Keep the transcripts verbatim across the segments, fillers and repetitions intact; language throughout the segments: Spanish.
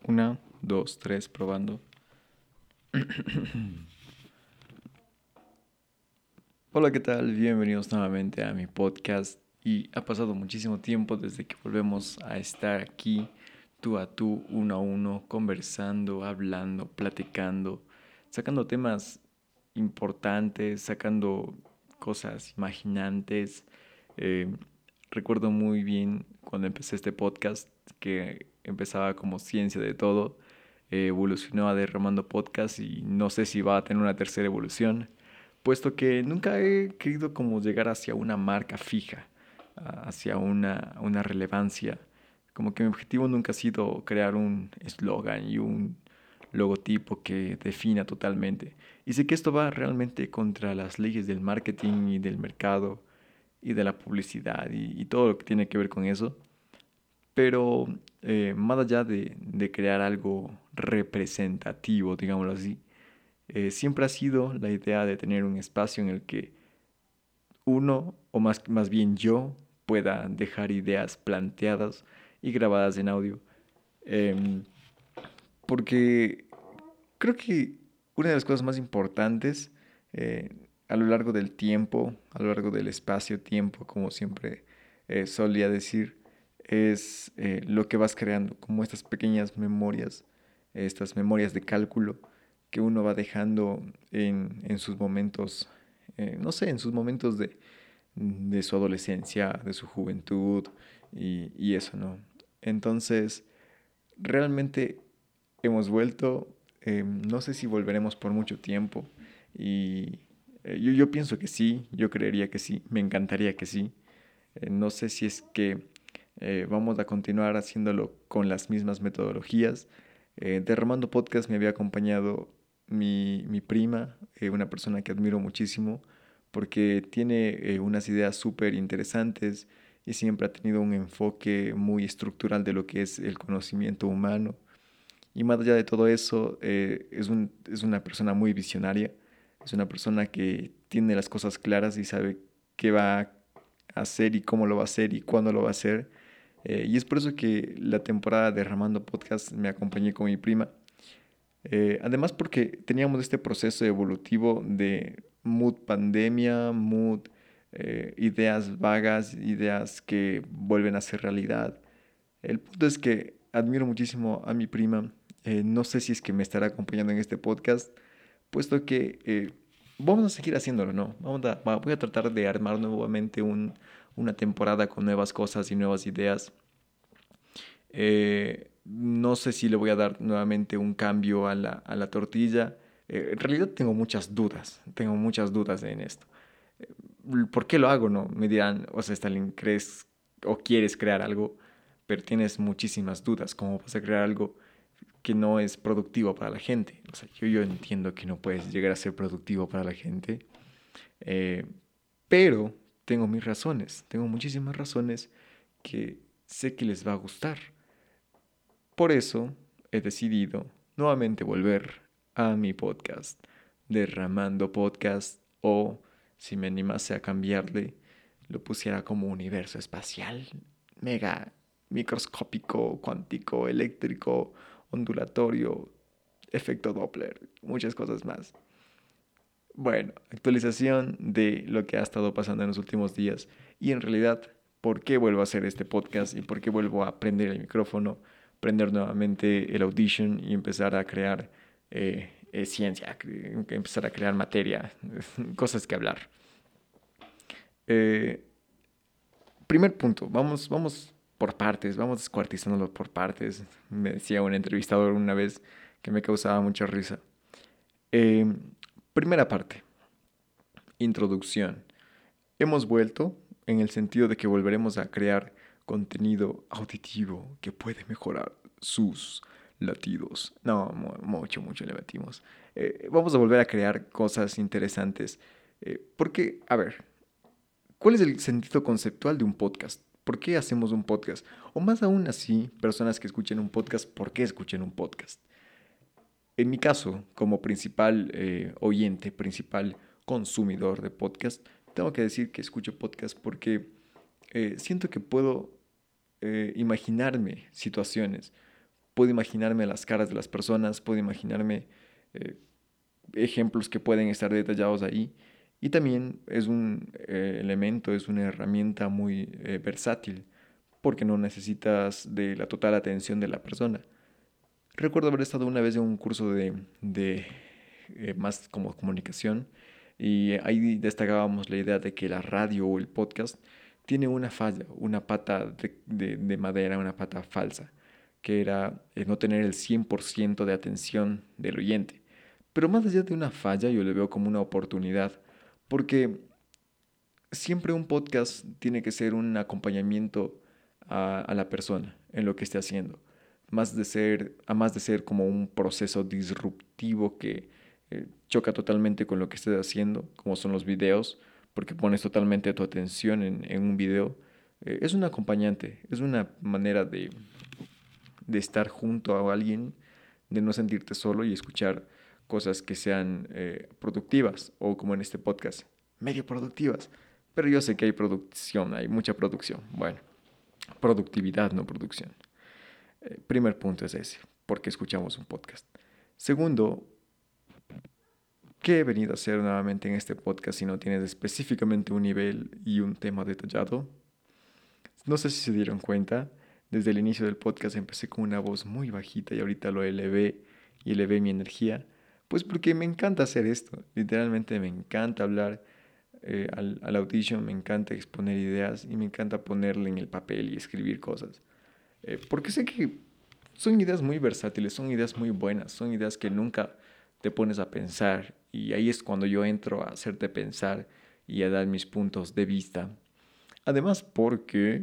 Una, dos, tres, probando. Hola, ¿qué tal? Bienvenidos nuevamente a mi podcast. Y ha pasado muchísimo tiempo desde que volvemos a estar aquí, tú a tú, uno a uno, conversando, hablando, platicando, sacando temas importantes, sacando cosas imaginantes. Eh, Recuerdo muy bien cuando empecé este podcast que empezaba como ciencia de todo, eh, evolucionó a Derramando Podcast y no sé si va a tener una tercera evolución, puesto que nunca he querido como llegar hacia una marca fija, ah, hacia una, una relevancia. Como que mi objetivo nunca ha sido crear un eslogan y un logotipo que defina totalmente. Y sé que esto va realmente contra las leyes del marketing y del mercado y de la publicidad y, y todo lo que tiene que ver con eso. Pero eh, más allá de, de crear algo representativo, digámoslo así, eh, siempre ha sido la idea de tener un espacio en el que uno, o más, más bien yo, pueda dejar ideas planteadas y grabadas en audio. Em, Porque creo que una de las cosas más importantes eh, a lo largo del tiempo, a lo largo del espacio-tiempo, como siempre eh, solía decir, es eh, lo que vas creando, como estas pequeñas memorias, estas memorias de cálculo que uno va dejando en, en sus momentos, eh, no sé, en sus momentos de, de su adolescencia, de su juventud y, y eso, ¿no? Entonces, realmente hemos vuelto, eh, no sé si volveremos por mucho tiempo y eh, yo, yo pienso que sí, yo creería que sí, me encantaría que sí. Eh, no sé si es que eh, vamos a continuar haciéndolo con las mismas metodologías. Eh, Derramando Podcast me había acompañado mi, mi prima, eh, una persona que admiro muchísimo porque tiene eh, unas ideas súper interesantes y siempre ha tenido un enfoque muy estructural de lo que es el conocimiento humano. Y más allá de todo eso, eh, es un, es una persona muy visionaria, es una persona que tiene las cosas claras y sabe qué va a hacer y cómo lo va a hacer y cuándo lo va a hacer. Eh, y es por eso que la temporada de Ramando Podcast me acompañé con mi prima. Eh, además porque teníamos este proceso evolutivo de mood pandemia, mood eh, ideas vagas, ideas que vuelven a ser realidad. El punto es que admiro muchísimo a mi prima. Eh, no sé si es que me estará acompañando en este podcast, puesto que eh, vamos a seguir haciéndolo, ¿no? Vamos a, va- voy a tratar de armar nuevamente un- una temporada con nuevas cosas y nuevas ideas. Eh, no sé si le voy a dar nuevamente un cambio a la, a la tortilla. Eh, en realidad tengo muchas dudas, tengo muchas dudas en esto. Eh, ¿Por qué lo hago? No, me dirán, o sea, Stalin, ¿crees o quieres crear algo, pero tienes muchísimas dudas? ¿Cómo vas a crear algo que no es productivo para la gente? O sea, yo, yo entiendo que no puedes llegar a ser productivo para la gente, eh, pero tengo mis razones, tengo muchísimas razones que sé que les va a gustar. Por eso he decidido nuevamente volver a mi podcast, Derramando Podcast, o si me animase a cambiarle, lo pusiera como universo espacial, mega, microscópico, cuántico, eléctrico, ondulatorio, efecto Doppler, muchas cosas más. Bueno, actualización de lo que ha estado pasando en los últimos días y en realidad por qué vuelvo a hacer este podcast y por qué vuelvo a prender el micrófono, prender nuevamente el Audition y empezar a crear eh, eh, ciencia, cre- empezar a crear materia, cosas que hablar. Eh, Primer punto, vamos, vamos por partes, vamos descuartizándolo por partes. Me decía un entrevistador una vez que me causaba mucha risa. Eh, Primera parte, introducción. Hemos vuelto en el sentido de que volveremos a crear contenido auditivo que puede mejorar sus latidos. No, mu- mucho, mucho le metimos. Eh, vamos a volver a crear cosas interesantes. Eh, porque, a ver, ¿cuál es el sentido conceptual de un podcast? ¿Por qué hacemos un podcast? O más aún así, personas que escuchen un podcast, ¿por qué escuchen un podcast? En mi caso, como principal eh, oyente, principal consumidor de podcast, tengo que decir que escucho podcast porque eh, siento que puedo eh, imaginarme situaciones, puedo imaginarme las caras de las personas, puedo imaginarme eh, ejemplos que pueden estar detallados ahí. Y también es un eh, elemento, es una herramienta muy eh, versátil, porque no necesitas de la total atención de la persona. Recuerdo haber estado una vez en un curso de, de eh, más como comunicación, y ahí destacábamos la idea de que la radio o el podcast tiene una falla, una pata de, de- de madera, una pata falsa, que era eh, no tener el cien por ciento de atención del oyente. Pero más allá de una falla, yo le veo como una oportunidad, porque siempre un podcast tiene que ser un acompañamiento a, a la persona en lo que esté haciendo, más de ser, a más de ser como un proceso disruptivo que eh, choca totalmente con lo que estés haciendo, como son los videos, porque pones totalmente tu atención en, en un video. Eh, es un acompañante, es una manera de, de estar junto a alguien, de no sentirte solo y escuchar cosas que sean eh, productivas, o como en este podcast, medio productivas. Pero yo sé que hay producción, hay mucha producción. Bueno, productividad, no producción. Eh, primer punto es ese, porque escuchamos un podcast. Segundo, ¿qué he venido a hacer nuevamente en este podcast si no tienes específicamente un nivel y un tema detallado? No sé si se dieron cuenta, desde el inicio del podcast empecé con una voz muy bajita y ahorita lo elevé y elevé mi energía, pues porque me encanta hacer esto, literalmente me encanta hablar eh, al, al Audition, me encanta exponer ideas y me encanta ponerle en el papel y escribir cosas. Eh, porque sé que son ideas muy versátiles, son ideas muy buenas, son ideas que nunca te pones a pensar, y ahí es cuando yo entro a hacerte pensar y a dar mis puntos de vista. Además, porque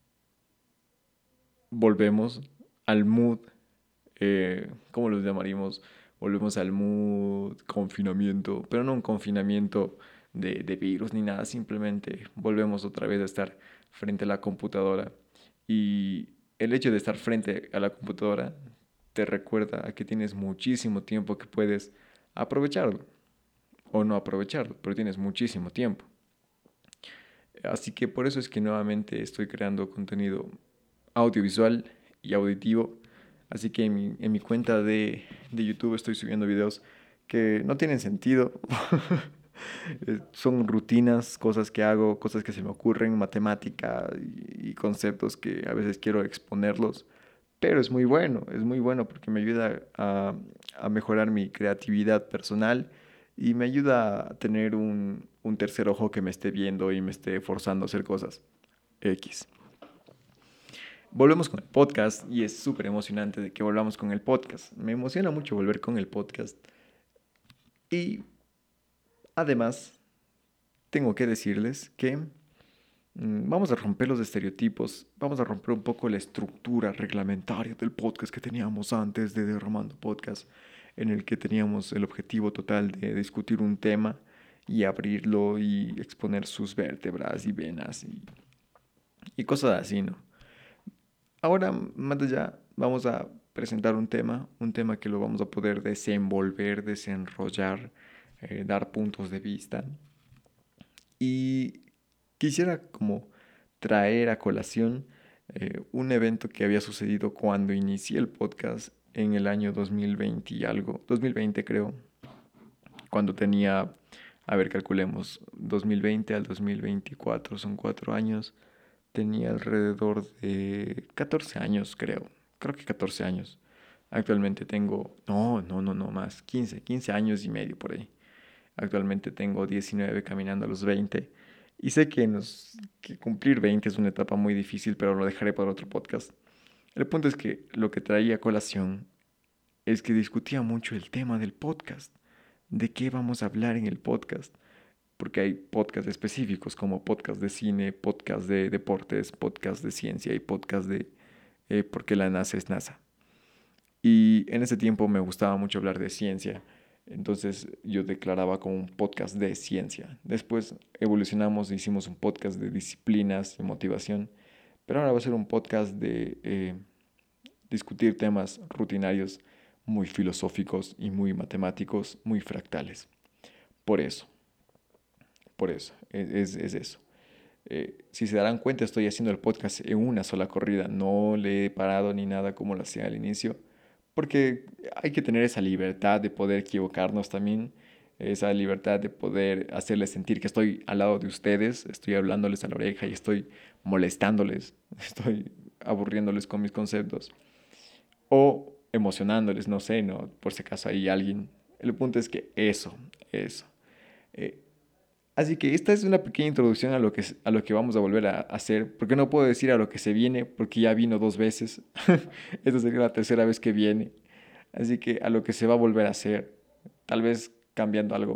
volvemos al mood, eh, ¿cómo los llamaríamos? Volvemos al mood confinamiento, pero no un confinamiento de, de virus ni nada, simplemente volvemos otra vez a estar frente a la computadora. Y el hecho de estar frente a la computadora te recuerda a que tienes muchísimo tiempo que puedes aprovecharlo o no aprovecharlo, pero tienes muchísimo tiempo. Así que por eso es que nuevamente estoy creando contenido audiovisual y auditivo. Así que en mi, en mi cuenta de, de YouTube estoy subiendo videos que no tienen sentido. Eh, Son rutinas, cosas que hago, cosas que se me ocurren, matemática y, y conceptos que a veces quiero exponerlos. Pero es muy bueno, es muy bueno porque me ayuda a, a mejorar mi creatividad personal y me ayuda a tener un, un tercer ojo que me esté viendo y me esté forzando a hacer cosas. X. Volvemos con el podcast y es súper emocionante de que volvamos con el podcast. Me emociona mucho volver con el podcast. Y además, tengo que decirles que mm, vamos a romper los estereotipos, vamos a romper un poco la estructura reglamentaria del podcast que teníamos antes de Derramando Podcast, en el que teníamos el objetivo total de discutir un tema y abrirlo y exponer sus vértebras y venas y, y cosas así, ¿no? Ahora, más allá, vamos a presentar un tema, un tema que lo vamos a poder desenvolver, desenrollar, eh, dar puntos de vista. Y quisiera como traer a colación eh, un evento que había sucedido cuando inicié el podcast en el año dos mil veinte y algo, dos mil veinte creo, cuando tenía, a ver, calculemos, dos mil veinte al dos mil veinticuatro, son cuatro años, tenía alrededor de catorce años, creo, creo que catorce años. Actualmente tengo, no, no, no, no más, quince quince años y medio por ahí. Actualmente tengo diecinueve, caminando a los veinte. Y sé que, nos, que cumplir veinte es una etapa muy difícil, pero lo dejaré para otro podcast. El punto es que lo que traía a colación es que discutía mucho el tema del podcast. ¿De qué vamos a hablar en el podcast? Porque hay podcasts específicos como podcast de cine, podcast de deportes, podcast de ciencia y podcast de eh, por qué la NASA es NASA. Y en ese tiempo me gustaba mucho hablar de ciencia, entonces yo declaraba como un podcast de ciencia. Después evolucionamos e hicimos un podcast de disciplinas y motivación, pero ahora va a ser un podcast de eh, discutir temas rutinarios muy filosóficos y muy matemáticos, muy fractales. Por eso, por eso, es, es eso. Eh, si se darán cuenta, estoy haciendo el podcast en una sola corrida. No le he parado ni nada como lo hacía al inicio. Porque hay que tener esa libertad de poder equivocarnos también. Esa libertad de poder hacerles sentir que estoy al lado de ustedes. Estoy hablándoles a la oreja y estoy molestándoles. Estoy aburriéndoles con mis conceptos. O emocionándoles, no sé, ¿no? Por si acaso hay alguien. El punto es que eso, eso. Eh, Así que esta es una pequeña introducción a lo que, es- a lo que vamos a volver a hacer, porque no puedo decir a lo que se viene, porque ya vino dos veces. Esta sería la tercera vez que viene. Así que a lo que se va a volver a hacer, tal vez cambiando algo.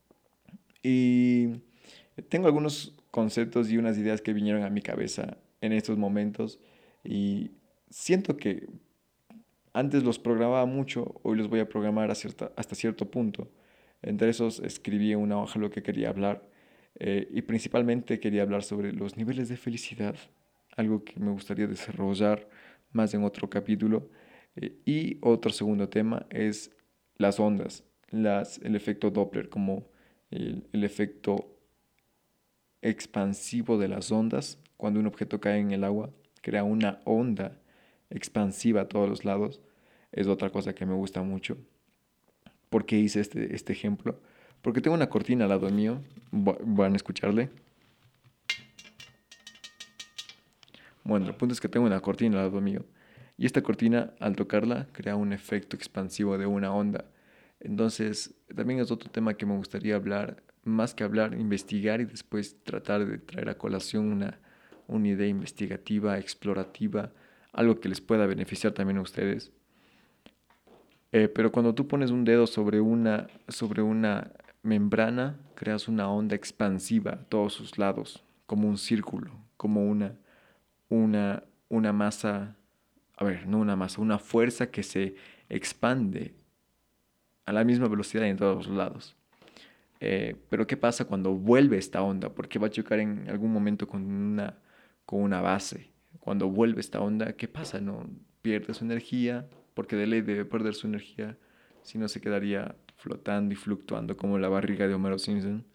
Y tengo algunos conceptos y unas ideas que vinieron a mi cabeza en estos momentos y siento que antes los programaba mucho, hoy los voy a programar a cierta- hasta cierto punto. Entre esos escribí en una hoja lo que quería hablar eh, y principalmente quería hablar sobre los niveles de felicidad, algo que me gustaría desarrollar más en otro capítulo. Eh, y otro segundo tema es las ondas, las, el efecto Doppler, como el, el efecto expansivo de las ondas. Cuando un objeto cae en el agua, crea una onda expansiva a todos los lados. Es otra cosa que me gusta mucho. ¿Por qué hice este, este ejemplo? Porque tengo una cortina al lado mío. Va- Van a escucharle. Bueno, el punto es que tengo una cortina al lado mío. Y esta cortina, al tocarla, crea un efecto expansivo de una onda. Entonces, también es otro tema que me gustaría hablar, más que hablar, investigar y después tratar de traer a colación una, una idea investigativa, explorativa, algo que les pueda beneficiar también a ustedes. Eh, pero cuando tú pones un dedo sobre una, sobre una membrana, creas una onda expansiva a todos sus lados, como un círculo, como una, una, una masa, a ver, no una masa, una fuerza que se expande a la misma velocidad en todos los lados. Eh, pero ¿qué pasa cuando vuelve esta onda? Porque va a chocar en algún momento con una, con una base. Cuando vuelve esta onda, ¿qué pasa? No pierde su energía, porque de ley debe perder su energía, si no se quedaría flotando y fluctuando como la barriga de Homero Simpson.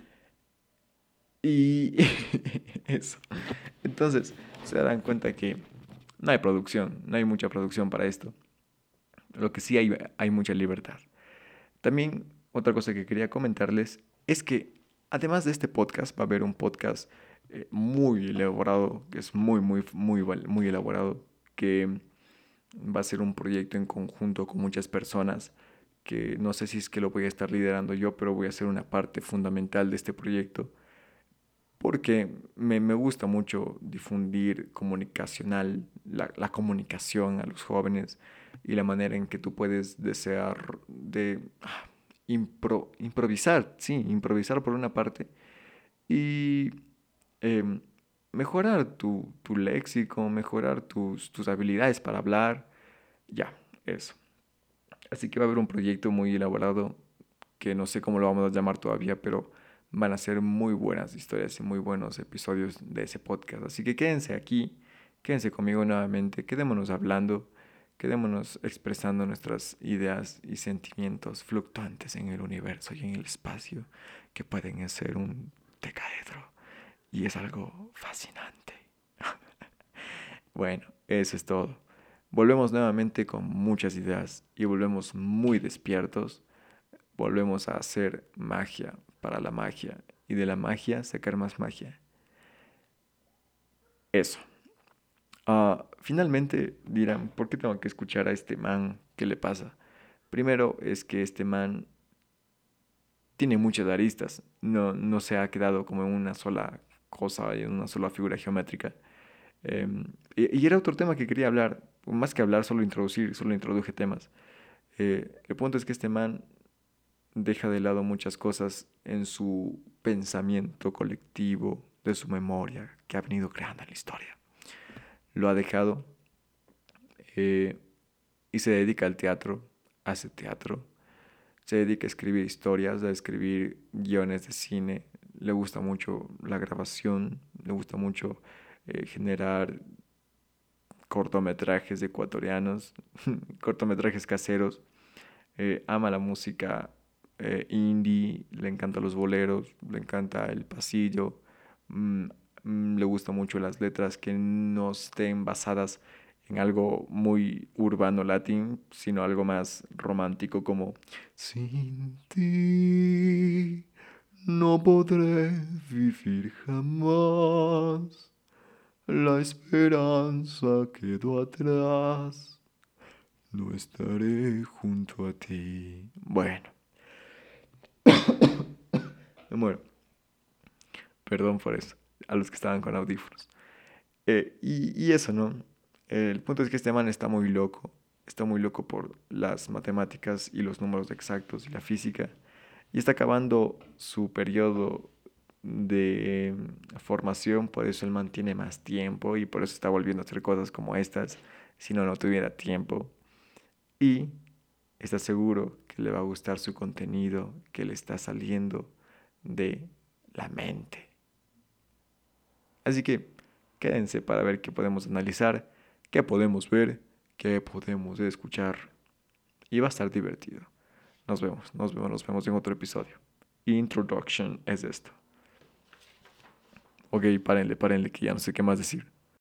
Y eso. Entonces, se darán cuenta que no hay producción, no hay mucha producción para esto. Lo que sí hay, hay mucha libertad. También otra cosa que quería comentarles es que además de este podcast va a haber un podcast eh, muy elaborado, que es muy, muy, muy, val- muy elaborado, que va a ser un proyecto en conjunto con muchas personas, que no sé si es que lo voy a estar liderando yo, pero voy a ser una parte fundamental de este proyecto, porque me, me gusta mucho difundir comunicacional, la, la comunicación a los jóvenes y la manera en que tú puedes desear de ah, impro- improvisar, sí, improvisar por una parte y em, mejorar tu, tu léxico, mejorar tus, tus habilidades para hablar, ya, eso. Así que va a haber un proyecto muy elaborado que no sé cómo lo vamos a llamar todavía, pero van a ser muy buenas historias y muy buenos episodios de ese podcast. Así que quédense aquí, quédense conmigo nuevamente, quedémonos hablando, quedémonos expresando nuestras ideas y sentimientos fluctuantes en el universo y en el espacio que pueden ser un decaedro. Y es algo fascinante. Bueno, eso es todo. Volvemos nuevamente con muchas ideas y volvemos muy despiertos. Volvemos a hacer magia para la magia y de la magia sacar más magia. Eso. Ah, finalmente dirán, ¿por qué tengo que escuchar a este man? ¿Qué le pasa? Primero es que este man tiene muchas aristas. No, no se ha quedado como en una sola cosa, en una sola figura geométrica. Em, y, y era otro tema que quería hablar. Más que hablar, solo introducir, solo introduje temas. Eh, el punto es que este man deja de lado muchas cosas en su pensamiento colectivo, de su memoria que ha venido creando en la historia. Lo ha dejado eh, y se dedica al teatro, hace teatro, se dedica a escribir historias, a escribir guiones de cine, le gusta mucho la grabación, le gusta mucho eh, generar cortometrajes ecuatorianos, cortometrajes caseros, eh, ama la música eh, indie, le encantan los boleros, le encanta el pasillo, mm, mm, le gustan mucho las letras que no estén basadas en algo muy urbano latín, sino algo más romántico como sin ti no podré vivir jamás. La esperanza quedó atrás. No estaré junto a ti. Bueno, me muero. Perdón por eso. A los que estaban con audífonos. Eh, y, y eso, ¿no? El punto es que este man está muy loco. Está muy loco por las matemáticas y los números exactos y la física. Y está acabando su periodo de formación, por eso él mantiene más tiempo y por eso está volviendo a hacer cosas como estas, si no, no tuviera tiempo. Y está seguro que le va a gustar su contenido, que le está saliendo de la mente. Así que quédense para ver qué podemos analizar, qué podemos ver, qué podemos escuchar. Y va a estar divertido. Nos vemos, nos vemos, nos vemos en otro episodio. Introduction es esto. Ok, párenle, párenle, que ya no sé qué más decir.